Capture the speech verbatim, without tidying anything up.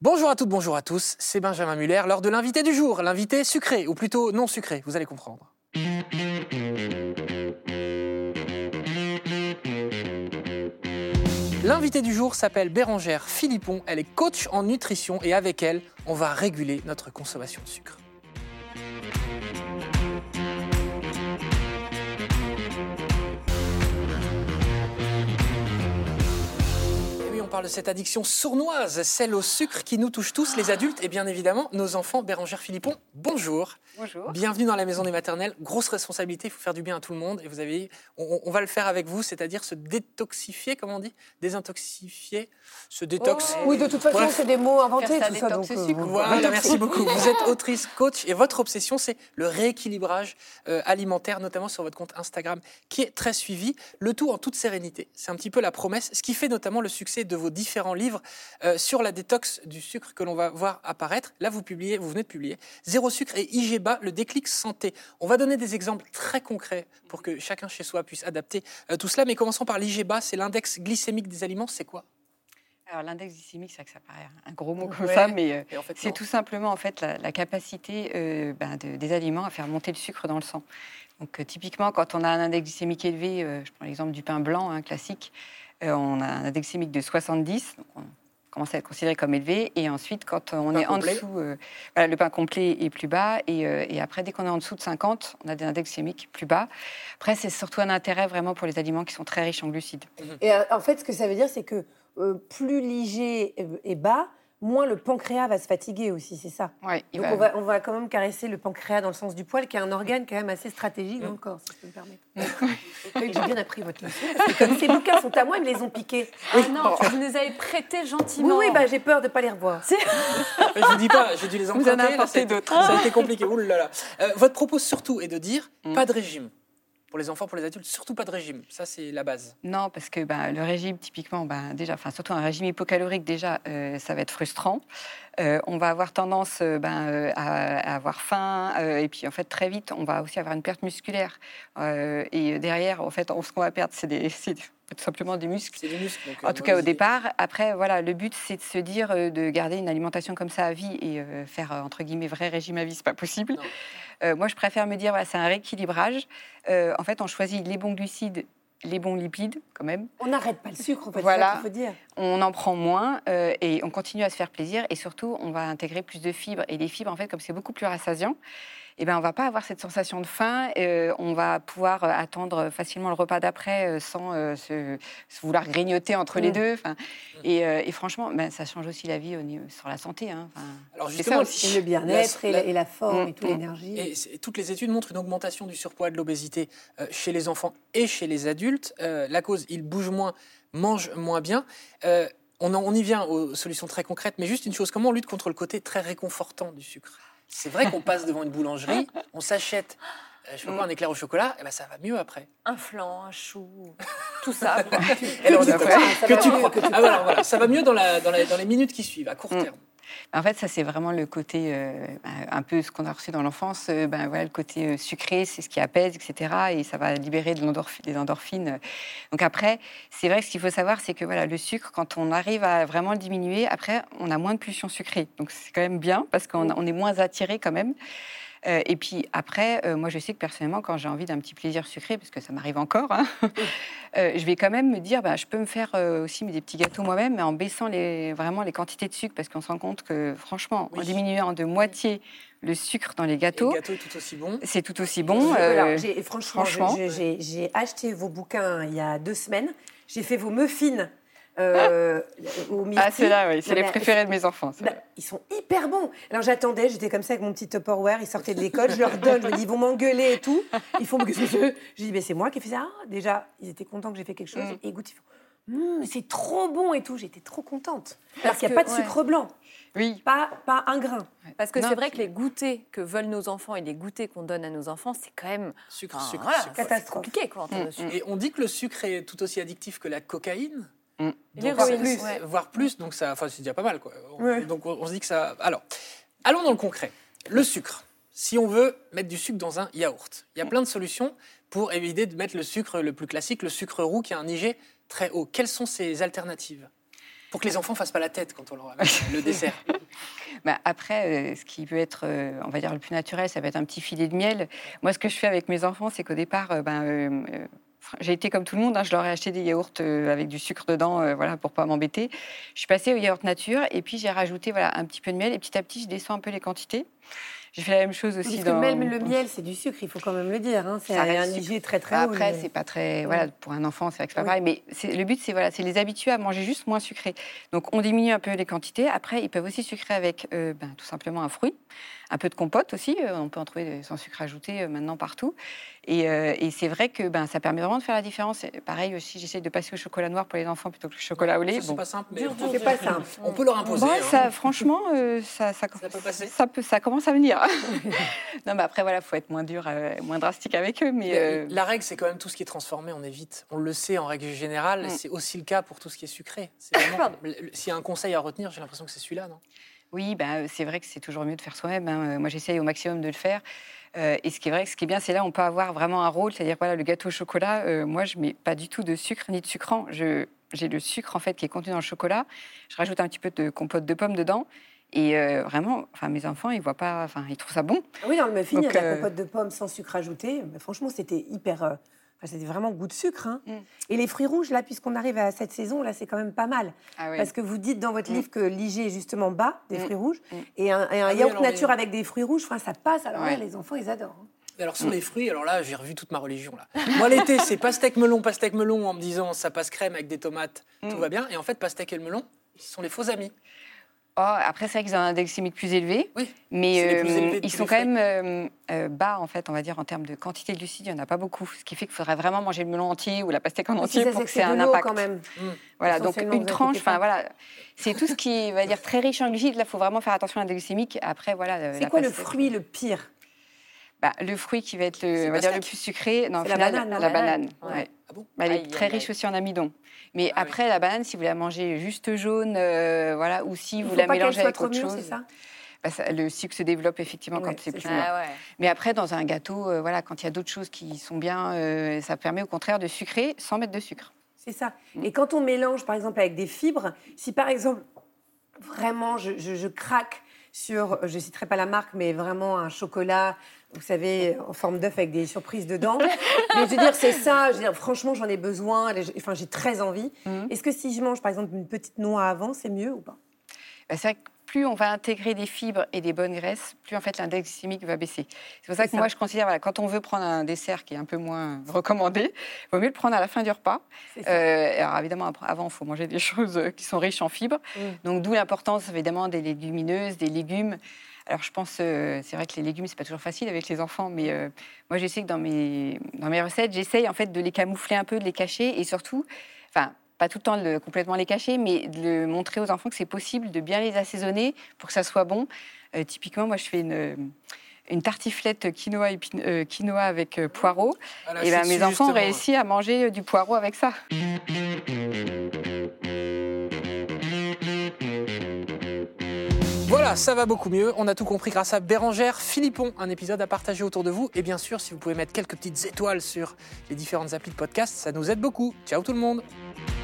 Bonjour à toutes, bonjour à tous, c'est Benjamin Muller, l'heure de l'invité du jour, l'invité sucré, ou plutôt non sucré, vous allez comprendre. L'invité du jour s'appelle Bérengère Philippon, elle est coach en nutrition et avec elle, on va réguler notre consommation de sucre. On parle de cette addiction sournoise, celle au sucre qui nous touche tous, les adultes et bien évidemment nos enfants. Bérengère Philippon, bonjour. Bonjour. Bienvenue dans la maison des maternelles. Grosse responsabilité, il faut faire du bien à tout le monde. Et vous avez, on, on va le faire avec vous, c'est-à-dire se détoxifier, comment on dit, désintoxifier, se détox. Oh, Oui, de toute façon, Bref. c'est des mots inventés, Faire tout ça ça. détox Donc, et sucre. euh, Voilà, merci beaucoup. Vous êtes autrice, coach et votre obsession, c'est le rééquilibrage euh, alimentaire, notamment sur votre compte Instagram, qui est très suivi. Le tout en toute sérénité. C'est un petit peu la promesse, ce qui fait notamment le succès de vos différents livres euh, sur la détox du sucre que l'on va voir apparaître. Là, vous publiez, vous venez de publier Zéro sucre et I G B A, le déclic santé. On va donner des exemples très concrets pour que chacun chez soi puisse adapter euh, tout cela. Mais commençons par l'I G B A, c'est l'index glycémique des aliments. C'est quoi ? Alors l'index glycémique, c'est vrai que ça paraît un gros mot comme Ouais. ça, mais euh, Et en fait, c'est non. tout simplement en fait la, la capacité euh, ben, de- des aliments à faire monter le sucre dans le sang. Donc euh, typiquement, quand on a un index glycémique élevé, euh, je prends l'exemple du pain blanc hein, classique, euh, on a un index glycémique de soixante-dix, donc on commence à être considéré comme élevé, et ensuite quand on Pain est en complet. dessous, euh, voilà, le pain complet est plus bas, et, euh, et après dès qu'on est en dessous de cinquante, on a des index glycémiques plus bas. Après, c'est surtout un intérêt vraiment pour les aliments qui sont très riches en glucides. Et euh, en fait, ce que ça veut dire, c'est que euh, plus l'I G est, est bas, moins le pancréas va se fatiguer aussi, c'est ça. Ouais, il Donc va- on, va, on va quand même caresser le pancréas dans le sens du poil, qui est un organe quand même assez stratégique dans le corps, si je peux me permettre. Oui, j'ai bien appris votre leçon, parce que comme ces bouquins sont à moi, ils me les ont piqués. Ah non, vous nous avez prêté Oui, gentiment. oui, bah, j'ai peur de ne pas les revoir. Je vous dis pas, j'ai dû les emprunter. en avez là, apporté ça a été- d'autres. Ça a été compliqué. Ouh là là. Euh, votre propos surtout est de dire Mm. pas de régime. Pour les enfants, pour les adultes, surtout pas de régime. Ça, c'est la base. Non, parce que ben, le régime, typiquement, ben, déjà, enfin, surtout un régime hypocalorique, déjà, euh, ça va être frustrant. Euh, on va avoir tendance euh, ben, euh, à, à avoir faim, euh, et puis en fait, très vite, on va aussi avoir une perte musculaire. Euh, et derrière, en fait, on- ce qu'on va perdre, c'est, des, c'est tout simplement des muscles. C'est du muscle. donc, En euh, tout cas, au mauvaise idée. départ. Après, voilà, le but, c'est de se dire euh, de garder une alimentation comme ça à vie et euh, faire, euh, entre guillemets, vrai régime à vie, c'est pas possible. Non. Euh, moi, je préfère me dire, voilà, c'est un rééquilibrage. Euh, en fait, on choisit les bons glucides, les bons lipides, quand même. On n'arrête pas le sucre, en fait, Voilà. c'est ça qu'il faut dire. On en prend moins euh, et on continue à se faire plaisir. Et surtout, on va intégrer plus de fibres. Et les fibres, en fait, comme c'est beaucoup plus rassasiant, eh ben, on ne va pas avoir cette sensation de faim. Euh, on va pouvoir euh, attendre facilement le repas d'après euh, sans euh, se, se vouloir grignoter entre les Mm. deux. Enfin, et, euh, et franchement, ben, ça change aussi la vie au niveau, sur la santé. Hein. Enfin, Alors c'est justement, ça aussi. Et le bien-être, et, la, et la forme, Mm, et toute mm. l'énergie. Et c'est- toutes les études montrent une augmentation du surpoids et de l'obésité euh, chez les enfants et chez les adultes. Euh, la cause, ils bougent moins, mangent moins bien. Euh, on, en- on y vient aux solutions très concrètes, mais juste une chose, comment on lutte contre le côté très réconfortant du sucre ? C'est vrai qu'on passe devant une boulangerie, on s'achète euh, je sais pas quoi, un éclair au chocolat, et ben ça va mieux après. Un flan, un chou, tout ça. quoi. Et alors, tu d'accord, crois. Ça que va tu mieux, crois. que tu Ah, voilà, voilà, ça va mieux dans, la, dans, la- dans les minutes qui suivent, à court Mm. terme. En fait, ça, c'est vraiment le côté, euh, un peu ce qu'on a reçu dans l'enfance. euh, ben, voilà, le côté euh, sucré, c'est ce qui apaise, et cetera. Et ça va libérer de l'endorphi- des endorphines. Donc après, c'est vrai que ce qu'il faut savoir, c'est que voilà, le sucre, quand on arrive à vraiment le diminuer, après, on a moins de pulsions sucrées. Donc c'est quand même bien, parce qu'on on est moins attiré quand même. Euh, et puis après, euh, moi, je sais que personnellement, quand j'ai envie d'un petit plaisir sucré, parce que ça m'arrive encore, hein, euh, je vais quand même me dire, bah, je peux me faire euh, aussi des petits gâteaux moi-même, mais en baissant les, vraiment les quantités de sucre, parce qu'on se rend compte que, franchement, Oui. en diminuant de moitié le sucre dans les Et gâteaux, le gâteau est tout aussi bon. c'est tout aussi bon. Je- euh, alors, j'ai- franchement, franchement. j'ai- j'ai j'ai acheté vos bouquins il y a deux semaines. J'ai fait vos muffins euh, au myrtille. ah, c'est là, oui, c'est Non, les mais- préférés de mes enfants. c'est Bah, vrai. ils sont hyper bons. Alors j'attendais, j'étais comme ça avec mon petit Tupperware, ils sortaient de l'école, je leur donne, je me dis, ils vont m'engueuler et tout. Ils font, qu'est-ce que c'est ? J'ai dit, mais c'est moi qui ai fait ça. Ah, déjà, ils étaient contents que j'ai fait quelque chose. Mm. Et écoute, ils font, Hum, c'est trop bon et tout. J'étais trop contente. Parce qu'il n'y a que- pas de sucre blanc, Oui, pas, pas un grain. Parce que Non, c'est vrai puis- que les goûters que veulent nos enfants et les goûters qu'on donne à nos enfants, c'est quand même Sucre, enfin, sucre, voilà, sucre. c'est Catastrophe. compliqué quoi, en termes de Mm, sucre. Et on dit que le sucre est tout aussi addictif que la cocaïne. Mm. Donc, L'héroïne, c'est- ouais. voire plus, donc ça, enfin, c'est déjà pas mal, quoi. On- Ouais. Donc on, on se dit que ça. Alors, allons dans le concret. Le sucre. Si on veut mettre du sucre dans un yaourt, il y a plein de solutions pour éviter de mettre le sucre le plus classique, le sucre roux qui a un I G très haut. Quelles sont ces alternatives ? Pour que les enfants fassent pas la tête quand on leur amène le dessert. Bah, après, euh, ce qui peut être, euh, on va dire, le plus naturel, ça va être un petit filet de miel. Moi, ce que je fais avec mes enfants, c'est qu'au départ, euh, ben, euh, euh, j'ai été comme tout le monde, hein, je leur ai acheté des yaourts euh, avec du sucre dedans, euh, voilà, pour pas m'embêter. Je suis passée au yaourt nature et puis j'ai rajouté voilà, un petit peu de miel et petit à petit, je descends un peu les quantités. J'ai fait la même chose aussi Parce dans... que même le miel, c'est du sucre, il faut quand même le dire. Hein. C'est Ça un reste I G très très haut. Après, le- c'est pas très. Voilà, pour un enfant, c'est vrai que c'est pas Oui. pareil. Mais c'est- le but, c'est voilà, c'est les habituer à manger juste moins sucré. Donc, on diminue un peu les quantités. Après, ils peuvent aussi sucrer avec euh, ben, tout simplement un fruit, un peu de compote aussi. Euh, on peut en trouver sans sucre ajouté euh, maintenant partout. Et, euh, et c'est vrai que ben, ça permet vraiment de faire la différence. Et pareil aussi, j'essaie de passer au chocolat noir pour les enfants plutôt que le chocolat au lait. Ça, c'est Bon. pas simple, mais Dur, dur, c'est pas simple. on peut leur imposer. Bon, hein. ça, franchement, euh, ça, ça, Ça peut passer. ça, peut- ça commence à venir. Non, mais après, voilà, faut être moins dur, euh, moins drastique avec eux. Mais La- euh, La règle, c'est quand même tout ce qui est transformé, on évite. On le sait en règle générale, Mm. c'est aussi le cas pour tout ce qui est sucré. C'est vraiment- le- le- S'il y a un conseil à retenir, j'ai l'impression que c'est celui-là, non? Oui, ben, c'est vrai que c'est toujours mieux de faire soi-même. Hein. Moi, j'essaye au maximum de le faire. Euh, et ce qui est vrai, ce qui est bien, c'est là on peut avoir vraiment un rôle. C'est-à-dire, voilà, le gâteau au chocolat, euh, moi, je mets pas du tout de sucre ni de sucrant. Je, j'ai le sucre, en fait, qui est contenu dans le chocolat. Je rajoute un petit peu de compote de pommes dedans. Et euh, vraiment, enfin, mes enfants, ils voient pas, enfin, ils trouvent ça bon. Oui, dans le muffin, il y a Donc, de la euh, compote de pommes sans sucre ajouté. Mais franchement, c'était hyper. euh, enfin, c'était vraiment goût de sucre. Hein. Mm. Et les fruits rouges, là, puisqu'on arrive à cette saison, là, c'est quand même pas mal. Ah oui. Parce que vous dites dans votre Mm. livre que l'I G est justement bas des Mm. fruits rouges. Mm. Et un, et un Ah oui, yaourt alors, nature les- avec des fruits rouges, enfin, ça passe. Alors là, Ouais. les enfants, ils adorent. hein. Alors sur les fruits, alors là, j'ai revu toute ma religion. Là. Moi, l'été, c'est pastèque melon, pastèque melon, en me disant ça passe crème avec des tomates, tout Mm. va bien. Et en fait, pastèque et le melon, ils sont les faux amis. Oh, après, c'est vrai qu'ils ont un index glycémique plus élevé. Oui. Mais C'est les plus euh, élevés de ils tous sont les quand fruits. même euh, euh, bas, en fait, on va dire, en termes de quantité de glucides, il n'y en a pas beaucoup. Ce qui fait qu'il faudrait vraiment manger le melon entier ou la pastèque en Mais entier si ça, pour c'est que c'est c'est un de l'eau impact. quand même. Mm. Voilà, donc Essentiellement, une vous tranche, inquiétez pas. enfin voilà, c'est tout ce qui va dire très riche en glucides. Là, il faut vraiment faire attention à l'index glycémique. Après, voilà. euh, C'est la quoi le pastèque, fruit le pire? bah, Le fruit qui va être le, C'est on va dire, le pastèque. plus sucré, non, au C'est la final, banane, la, la banane. banane. ouais. Ah bon? Bah, elle est Aïe, très aïe, riche aïe. aussi en amidon. Mais Ah oui. après, la banane, si vous la mangez juste jaune, euh, voilà, ou si Il vous faut la pas qu'elle mélangez soit avec trop autre mûre, chose, c'est ça? bah, ça- le sucre se développe effectivement Ouais, quand c'est c'est plus ça. mûr. Ah ouais. Mais après, dans un gâteau, euh, voilà, quand il y a d'autres choses qui sont bien, euh, ça permet au contraire de sucrer sans mettre de sucre. C'est ça. Mm. Et quand on mélange, par exemple, avec des fibres, si par exemple, vraiment, je, je- je craque sur, je ne citerai pas la marque, mais vraiment un chocolat, vous savez, en forme d'œuf avec des surprises dedans. Mais je veux dire, c'est ça. Je veux dire, franchement, j'en ai besoin. Enfin, j'ai très envie. Mhm. Est-ce que si je mange, par exemple, une petite noix avant, c'est mieux ou pas? Bah, c'est vrai que plus on va intégrer des fibres et des bonnes graisses, plus en fait l'index glycémique va baisser. C'est pour ça C'est que ça. moi je considère, voilà, quand on veut prendre un dessert qui est un peu moins recommandé, il vaut mieux le prendre à la fin du repas. C'est ça. Euh, alors évidemment, après- avant, il faut manger des choses euh, qui sont riches en fibres. Mm. Donc d'où l'importance évidemment des légumineuses, des légumes. Alors je pense, euh, c'est vrai que les légumes, c'est pas toujours facile avec les enfants, mais euh, moi je sais que dans mes, dans mes recettes, j'essaye en fait de les camoufler un peu, de les cacher et surtout, enfin, pas tout le temps de le- complètement les cacher, mais de le montrer aux enfants que c'est possible de bien les assaisonner pour que ça soit bon. Euh, typiquement, moi je fais une, une tartiflette quinoa, épine- euh, quinoa avec euh, poireau. Voilà, Et c'est ben, mes dessus, enfants ont justement. réussi à manger euh, du poireau avec ça. Voilà, ça va beaucoup mieux. On a tout compris grâce à Bérangère Philippon. Un épisode à partager autour de vous. Et bien sûr, si vous pouvez mettre quelques petites étoiles sur les différentes applis de podcast, ça nous aide beaucoup. Ciao tout le monde.